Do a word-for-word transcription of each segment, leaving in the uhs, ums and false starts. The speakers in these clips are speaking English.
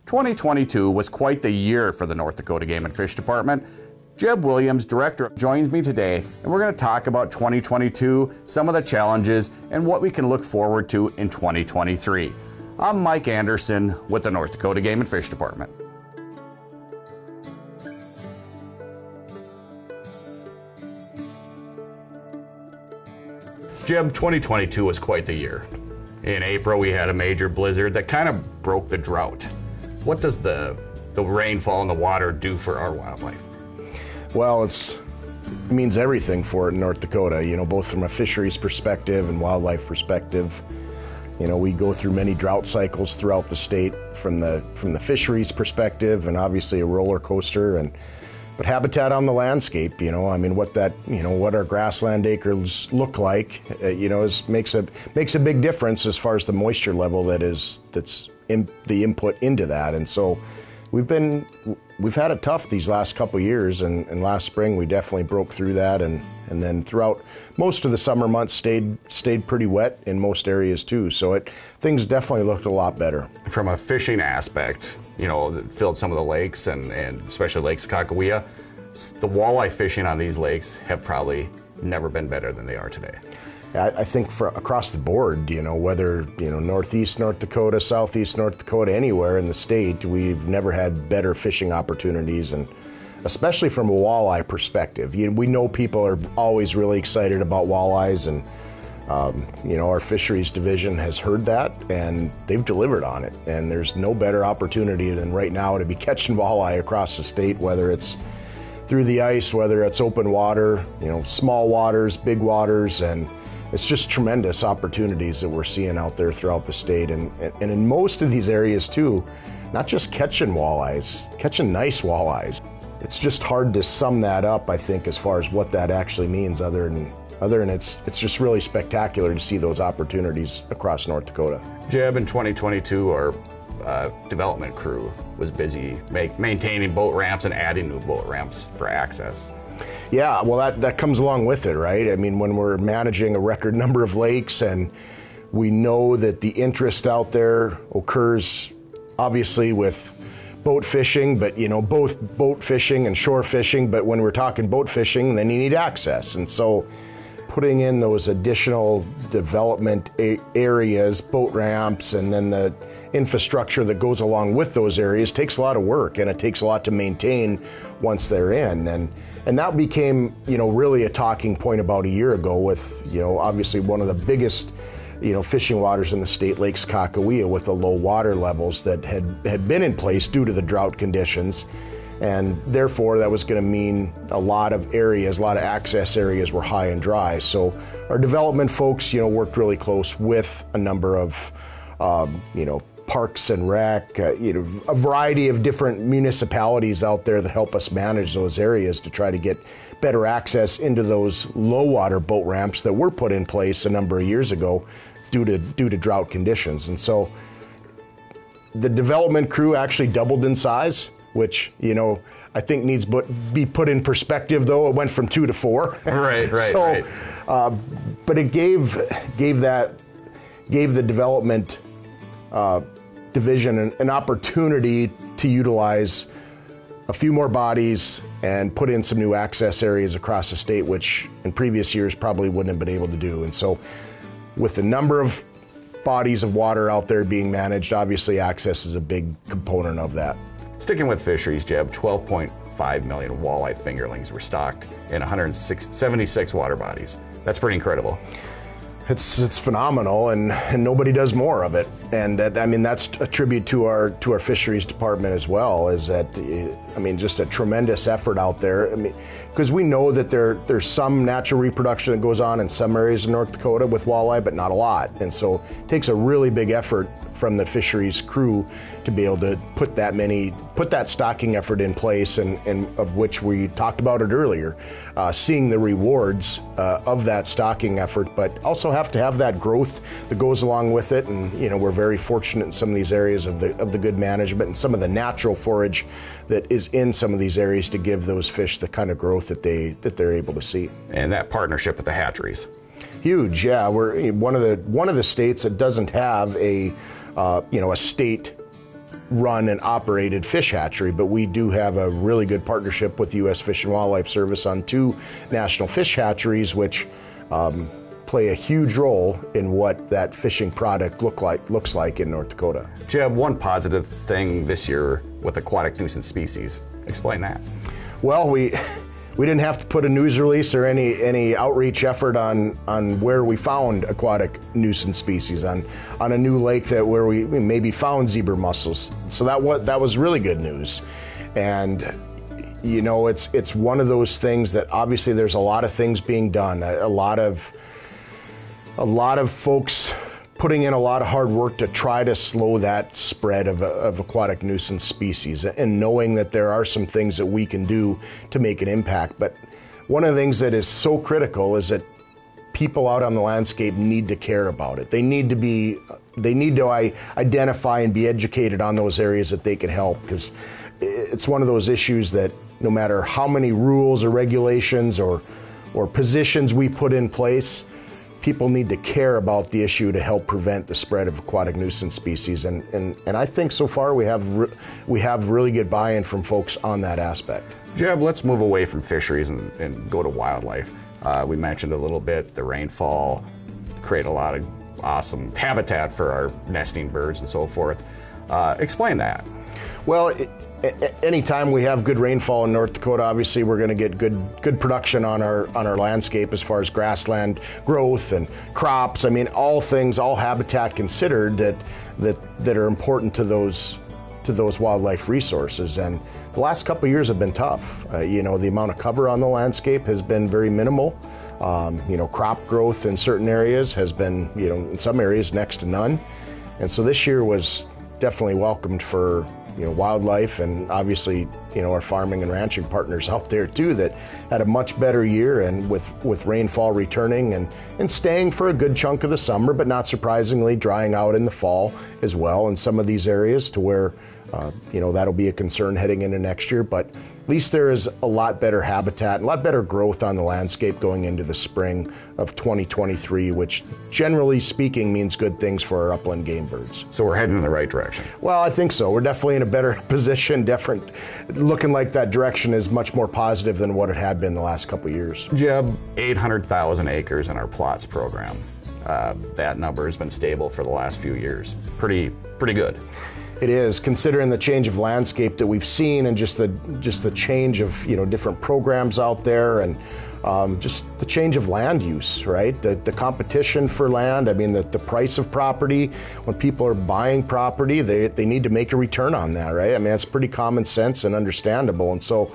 twenty twenty-two was quite the year for the North Dakota Game and Fish Department. Jeb Williams, Director, joins me today, and we're going to talk about twenty twenty-two, some of the challenges, and what we can look forward to in twenty twenty-three. I'm Mike Anderson with the North Dakota Game and Fish Department. Jeb, twenty twenty-two was quite the year. In April, we had a major blizzard that kind of broke the drought. What does the, the rainfall and the water do for our wildlife? Well, it's, it means everything for it in North Dakota, you know, both from a fisheries perspective and wildlife perspective. You know, we go through many drought cycles throughout the state from the, from the fisheries perspective, and obviously a roller coaster, and but habitat on the landscape, you know, I mean, what that, you know, what our grassland acres look like, uh, you know, is makes a makes a big difference as far as the moisture level that is that's in, the input into that. And so we've been we've had it tough these last couple of years, and, and last spring we definitely broke through that, and and then throughout most of the summer months stayed stayed pretty wet in most areas too. So it things definitely looked a lot better. From a fishing aspect, you know, that filled some of the lakes, and, and especially Lakes Kakawea, the walleye fishing on these lakes have probably never been better than they are today. I, I think for across the board, you know, whether, you know, Northeast North Dakota, Southeast North Dakota, anywhere in the state, we've never had better fishing opportunities, and especially from a walleye perspective. You know, we know people are always really excited about walleyes, and Um, you know, our fisheries division has heard that, and they've delivered on it. And there's no better opportunity than right now to be catching walleye across the state, whether it's through the ice, whether it's open water, you know, small waters, big waters, and it's just tremendous opportunities that we're seeing out there throughout the state. And, and in most of these areas too, not just catching walleyes, catching nice walleyes. It's just hard to sum that up, I think, as far as what that actually means, other than Other than it's it's just really spectacular to see those opportunities across North Dakota. Jeb, in twenty twenty-two, our uh, development crew was busy make, maintaining boat ramps and adding new boat ramps for access. Yeah, well, that, that comes along with it, right? I mean, when we're managing a record number of lakes, and we know that the interest out there occurs obviously with boat fishing, but, you know, both boat fishing and shore fishing, but when we're talking boat fishing, then you need access. And so putting in those additional development areas, boat ramps, and then the infrastructure that goes along with those areas takes a lot of work, and it takes a lot to maintain once they're in. And and that became, you know, really a talking point about a year ago with, you know, obviously one of the biggest, you know, fishing waters in the state, Lakes Kakawea, with the low water levels that had, had been in place due to the drought conditions. And therefore, that was going to mean a lot of areas, a lot of access areas were high and dry. So our development folks, you know, worked really close with a number of, um, you know, parks and rec, uh, you know, a variety of different municipalities out there that help us manage those areas to try to get better access into those low water boat ramps that were put in place a number of years ago due to due to drought conditions. And so the development crew actually doubled in size, which, you know, I think needs to be put in perspective, though. It went from two to four. Right, right, so, right. Uh, but it gave gave that gave the development uh, division an, an opportunity to utilize a few more bodies and put in some new access areas across the state, which in previous years probably wouldn't have been able to do. And so, with the number of bodies of water out there being managed, obviously access is a big component of that. Sticking with fisheries, Jeb, twelve point five million walleye fingerlings were stocked in one hundred seventy-six water bodies. That's pretty incredible. It's it's phenomenal, and, and nobody does more of it. And that, I mean, that's a tribute to our to our fisheries department as well. Is that, I mean, just a tremendous effort out there. I mean, because we know that there there's some natural reproduction that goes on in some areas of North Dakota with walleye, but not a lot. And so it takes a really big effort from the fisheries crew to be able to put that many, put that stocking effort in place, and, and of which we talked about it earlier, uh, seeing the rewards uh, of that stocking effort, but also have to have that growth that goes along with it. And, you know, we're very fortunate in some of these areas of the of the good management and some of the natural forage that is in some of these areas to give those fish the kind of growth that they that they're able to see. And that partnership with the hatcheries. Huge, yeah. We're one of the one of the states that doesn't have a uh, you know a state run and operated fish hatchery, but we do have a really good partnership with the U S Fish and Wildlife Service on two national fish hatcheries, which um, play a huge role in what that fishing product look like looks like in North Dakota. Jeb, one positive thing this year with aquatic nuisance species. Explain that. Well, we we didn't have to put a news release or any any outreach effort on on where we found aquatic nuisance species on on a new lake that where we maybe found zebra mussels. So that was that was really good news. And you know, it's it's one of those things that obviously there's a lot of things being done, a, a lot of a lot of folks putting in a lot of hard work to try to slow that spread of, of aquatic nuisance species, and knowing that there are some things that we can do to make an impact. But one of the things that is so critical is that people out on the landscape need to care about it. They need to be, they need to identify and be educated on those areas that they can help, because it's one of those issues that no matter how many rules or regulations or, or positions we put in place, people need to care about the issue to help prevent the spread of aquatic nuisance species, and, and, and I think so far we have re- we have really good buy-in from folks on that aspect. Jeb, let's move away from fisheries and, and go to wildlife. Uh, we mentioned a little bit the rainfall create a lot of awesome habitat for our nesting birds and so forth. Uh, explain that. Well, it, anytime we have good rainfall in North Dakota, obviously we're going to get good good production on our on our landscape as far as grassland growth and crops. I mean, all things, all habitat considered that that that are important to those to those wildlife resources. And the last couple of years have been tough. Uh, you know, the amount of cover on the landscape has been very minimal. Um, you know, crop growth in certain areas has been, you know, in some areas next to none. And so this year was definitely welcomed for, you know, wildlife, and obviously, you know, our farming and ranching partners out there too that had a much better year, and with, with rainfall returning and, and staying for a good chunk of the summer, but not surprisingly drying out in the fall as well in some of these areas to where, uh, you know, that'll be a concern heading into next year. But at least there is a lot better habitat, a lot better growth on the landscape going into the spring of twenty twenty-three, which generally speaking means good things for our upland game birds. So we're heading in the right direction. Well, I think so. We're definitely in a better position, different, looking like that direction is much more positive than what it had been the last couple of years. Jeb, eight hundred thousand acres in our plots program. Uh, that number has been stable for the last few years. Pretty, pretty good. It is, considering the change of landscape that we've seen, and just the just the change of, you know, different programs out there, and um, just the change of land use, right? The, the competition for land. I mean, the, the price of property. When people are buying property, they they need to make a return on that, right? I mean, that's pretty common sense and understandable. And so,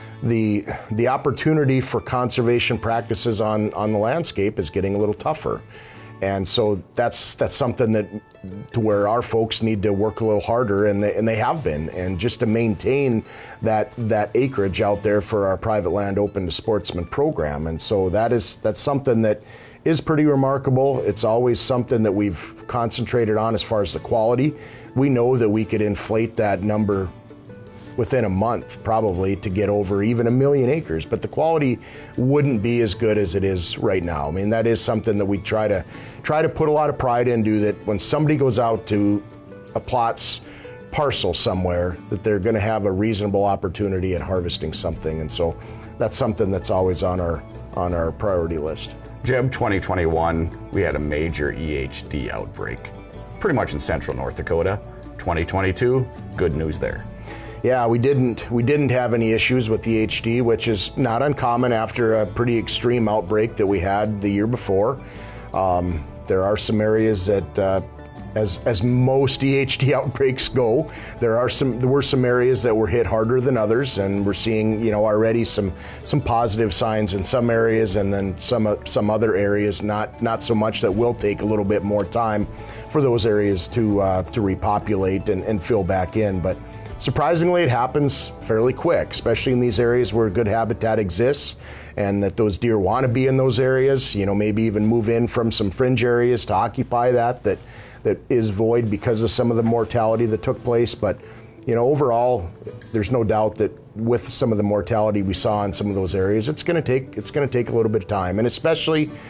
the the opportunity for conservation practices on on the landscape is getting a little tougher. And so that's that's something that to where our folks need to work a little harder, and they, and they have been, and just to maintain that that acreage out there for our private land open to sportsmen program. And so that is that's something that is pretty remarkable. It's always something that we've concentrated on as far as the quality. We know that we could inflate that number within a month probably to get over even a million acres, but the quality wouldn't be as good as it is right now. I mean, that is something that we try to try to put a lot of pride into, that when somebody goes out to a plots parcel somewhere, that they're going to have a reasonable opportunity at harvesting something. And so that's something that's always on our on our priority list. Jeb, twenty twenty-one, we had a major E H D outbreak, pretty much in central North Dakota. twenty twenty-two, good news there. Yeah, we didn't we didn't have any issues with the H D, which is not uncommon after a pretty extreme outbreak that we had the year before. Um, there are some areas that, uh, as as most E H D outbreaks go, there are some there were some areas that were hit harder than others, and we're seeing, you know, already some some positive signs in some areas, and then some uh, some other areas not not so much, that will take a little bit more time for those areas to uh, to repopulate and, and fill back in, but. Surprisingly, it happens fairly quick, especially in these areas where good habitat exists and that those deer want to be in those areas, you know, maybe even move in from some fringe areas to occupy that, that, that is void because of some of the mortality that took place. But, you know, overall, there's no doubt that with some of the mortality we saw in some of those areas, it's going to take, it's going to take a little bit of time. And especially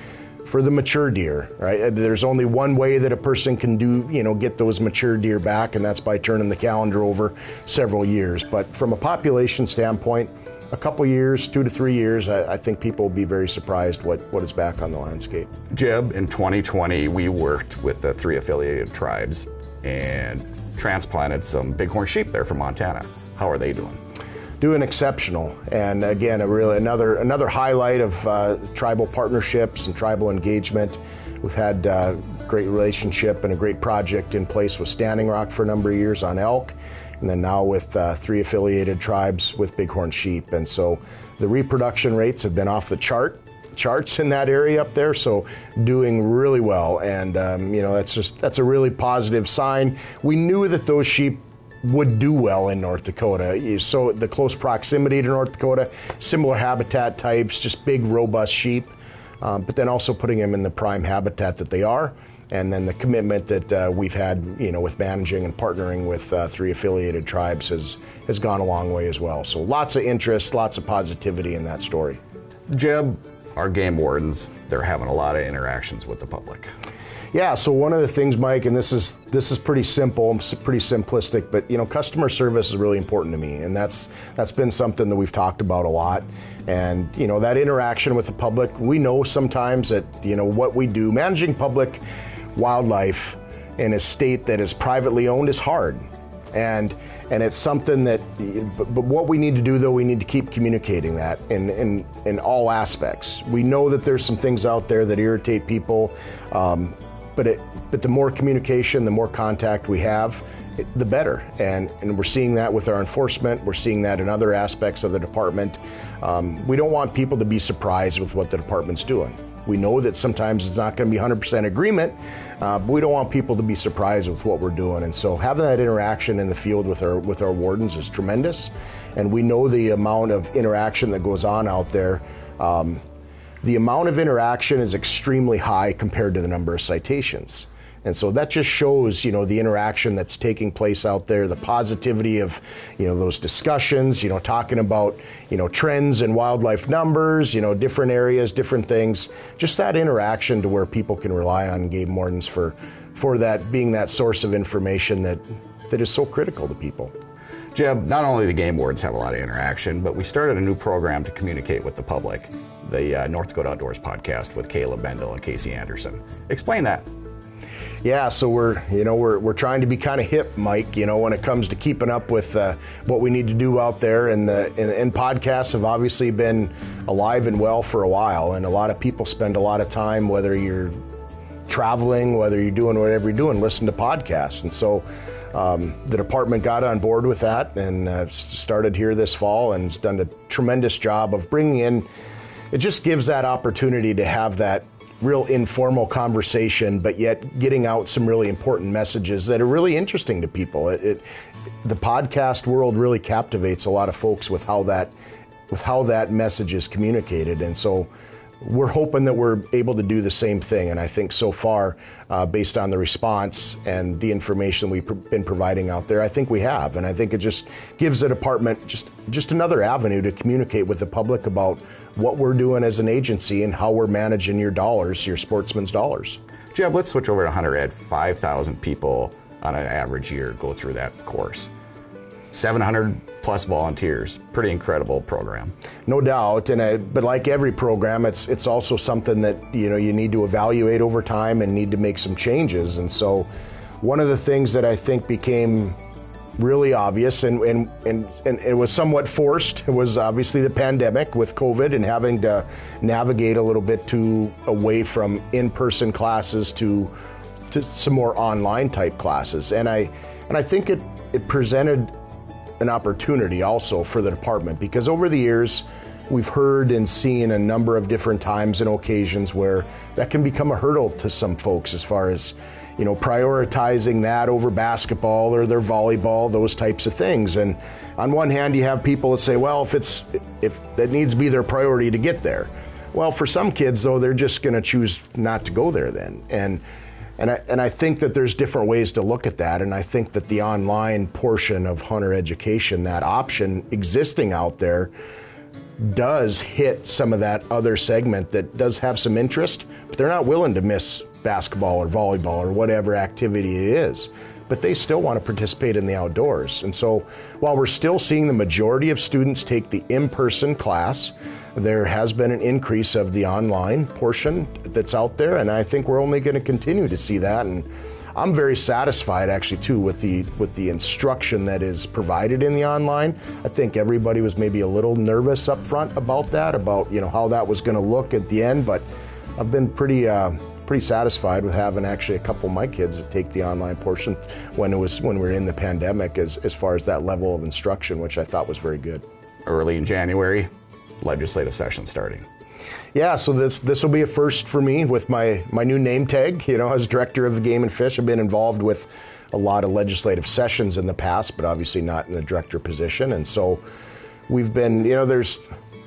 for the mature deer, right? There's only one way that a person can do, you know, get those mature deer back, and that's by turning the calendar over several years. But from a population standpoint, a couple years, two to three years, I, I think people will be very surprised what, what is back on the landscape. Jeb, in twenty twenty, we worked with the three affiliated tribes and transplanted some bighorn sheep there from Montana. How are they doing? Doing exceptional, and again, a really another another highlight of uh, tribal partnerships and tribal engagement. We've had uh, great relationship and a great project in place with Standing Rock for a number of years on elk, and then now with uh, three affiliated tribes with bighorn sheep. And so the reproduction rates have been off the chart charts in that area up there, so doing really well. And um, you know, that's just that's a really positive sign. We knew that those sheep would do well in North Dakota. So the close proximity to North Dakota, similar habitat types, just big, robust sheep, um, but then also putting them in the prime habitat that they are, and then the commitment that uh, we've had, you know, with managing and partnering with uh, three affiliated tribes has has gone a long way as well. So lots of interest, lots of positivity in that story. Jeb, our game wardens, they're having a lot of interactions with the public. Yeah, so one of the things, Mike, and this is this is pretty simple, pretty simplistic, but you know, customer service is really important to me, and that's that's been something that we've talked about a lot. And you know, that interaction with the public, we know sometimes that, you know, what we do, managing public wildlife in a state that is privately owned is hard, and and it's something that. But, but what we need to do, though, we need to keep communicating that in in in all aspects. We know that there's some things out there that irritate people. Um, But it, but the more communication, the more contact we have, it, the better. And and we're seeing that with our enforcement. We're seeing that in other aspects of the department. Um, we don't want people to be surprised with what the department's doing. We know that sometimes it's not going to be one hundred percent agreement, uh, but we don't want people to be surprised with what we're doing. And so having that interaction in the field with our with our wardens is tremendous. And we know the amount of interaction that goes on out there. Um, The amount of interaction is extremely high compared to the number of citations. And so that just shows, you know, the interaction that's taking place out there, the positivity of, you know, those discussions, you know, talking about, you know, trends in wildlife numbers, you know, different areas, different things, just that interaction to where people can rely on game wardens for, for that being that source of information that, that is so critical to people. Jeb, not only the game wardens have a lot of interaction, but we started a new program to communicate with the public, the uh, North Dakota Outdoors podcast with Caleb Bendel and Casey Anderson. Explain that. Yeah, so we're you know we're we're trying to be kind of hip, Mike. You know, when it comes to keeping up with uh, what we need to do out there, and, uh, and and podcasts have obviously been alive and well for a while, and a lot of people spend a lot of time, whether you're traveling, whether you're doing whatever you're doing, listen to podcasts, and so. Um, the department got on board with that and uh, started here this fall and has done a tremendous job of bringing in, it just gives that opportunity to have that real informal conversation, but yet getting out some really important messages that are really interesting to people. It, it, the podcast world really captivates a lot of folks with how that, with how that message is communicated, and so we're hoping that we're able to do the same thing. And I think so far, uh, based on the response and the information we've pr- been providing out there, I think we have. And I think it just gives the department just, just another avenue to communicate with the public about what we're doing as an agency and how we're managing your dollars, your sportsmen's dollars. Jeb, let's switch over to Hunter Ed. five thousand people on an average year go through that course. seven hundred plus volunteers. Pretty incredible program. No doubt, and I, but like every program, it's it's also something that, you know, you need to evaluate over time and need to make some changes. And so, one of the things that I think became really obvious, and and and, and it was somewhat forced, it was obviously the pandemic with COVID and having to navigate a little bit to away from in-person classes to to some more online type classes. And I and I think it it presented an opportunity also for the department, because over the years we've heard and seen a number of different times and occasions where that can become a hurdle to some folks as far as, you know, prioritizing that over basketball or their volleyball, those types of things. And on one hand, you have people that say, well, if it's if that needs to be their priority to get there. Well, for some kids though, they're just going to choose not to go there then. And And I, and I think that there's different ways to look at that, and I think that the online portion of hunter education, that option existing out there, does hit some of that other segment that does have some interest, but they're not willing to miss basketball or volleyball or whatever activity it is. But they still want to participate in the outdoors. And so while we're still seeing the majority of students take the in-person class, there has been an increase of the online portion that's out there, and I think we're only going to continue to see that. And I'm very satisfied actually too with the with the instruction that is provided in the online. I think everybody was maybe a little nervous up front about that, about you know how that was going to look at the end, but I've been pretty uh, pretty satisfied with having actually a couple of my kids take the online portion when it was when we were in the pandemic, as as far as that level of instruction, which I thought was very good. Early in January, legislative session starting. Yeah, so this this will be a first for me with my, my new name tag. You know, as director of the Game and Fish, I've been involved with a lot of legislative sessions in the past, but obviously not in the director position. And so we've been, you know, there's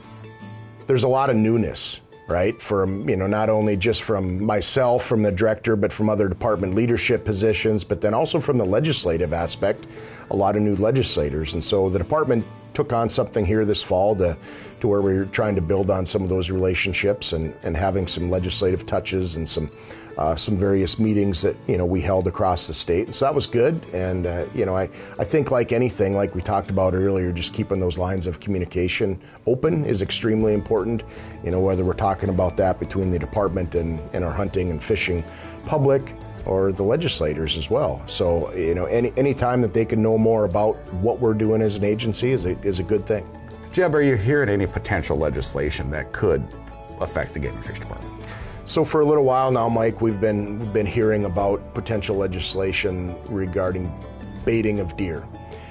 there's a lot of newness, right? From, you know, not only just from myself, from the director, but from other department leadership positions, but then also from the legislative aspect, a lot of new legislators. And so the department took on something here this fall to, to where we're trying to build on some of those relationships and, and having some legislative touches and some uh, some various meetings that, you know, we held across the state. And so that was good. And, uh, you know, I, I think like anything, like we talked about earlier, just keeping those lines of communication open is extremely important. You know, whether we're talking about that between the department and, and our hunting and fishing public, or the legislators as well. So, you know, any any time that they can know more about what we're doing as an agency is a, is a good thing. Jeb, are you hearing any potential legislation that could affect the Game and Fish Department? So for a little while now, Mike, we've been we've been hearing about potential legislation regarding baiting of deer.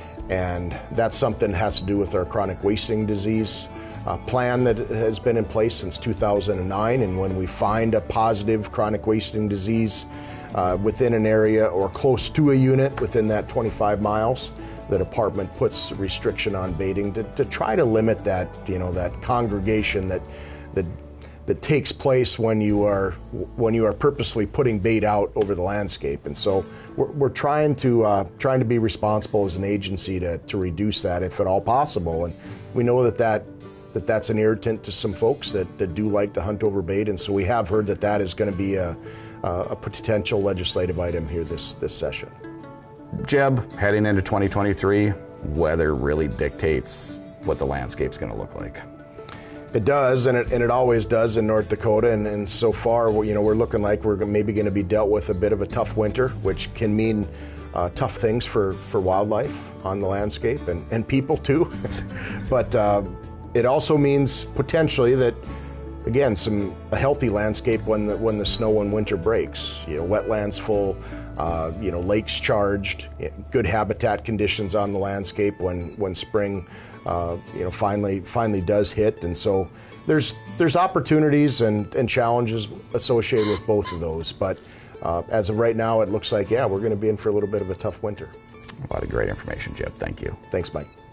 And that's something that has to do with our chronic wasting disease uh, plan that has been in place since two thousand nine. And when we find a positive chronic wasting disease uh, within an area or close to a unit within that twenty-five miles, the department puts restriction on baiting to, to try to limit that, you know, that congregation that that that takes place when you are when you are purposely putting bait out over the landscape. And so we're, we're trying to uh, trying to be responsible as an agency to, to reduce that if at all possible. And we know that, that that that's an irritant to some folks that, that do like to hunt over bait. And so we have heard that that is going to be a, a potential legislative item here this this session. Jeb, heading into twenty twenty-three, weather really dictates what the landscape's going to look like. It does, and it, and it always does in North Dakota, and, and so far, you know, we're looking like we're maybe going to be dealt with a bit of a tough winter, which can mean uh, tough things for, for wildlife on the landscape and, and people too. But uh, it also means potentially that, again, some a healthy landscape when the, when the snow and winter breaks. You know, wetlands full, uh, you know, lakes charged, good habitat conditions on the landscape when when spring. Uh, you know, finally, finally does hit, and so there's there's opportunities and, and challenges associated with both of those. But uh, as of right now, it looks like yeah, we're going to be in for a little bit of a tough winter. A lot of great information, Jeb. Thank you. Thanks, Mike.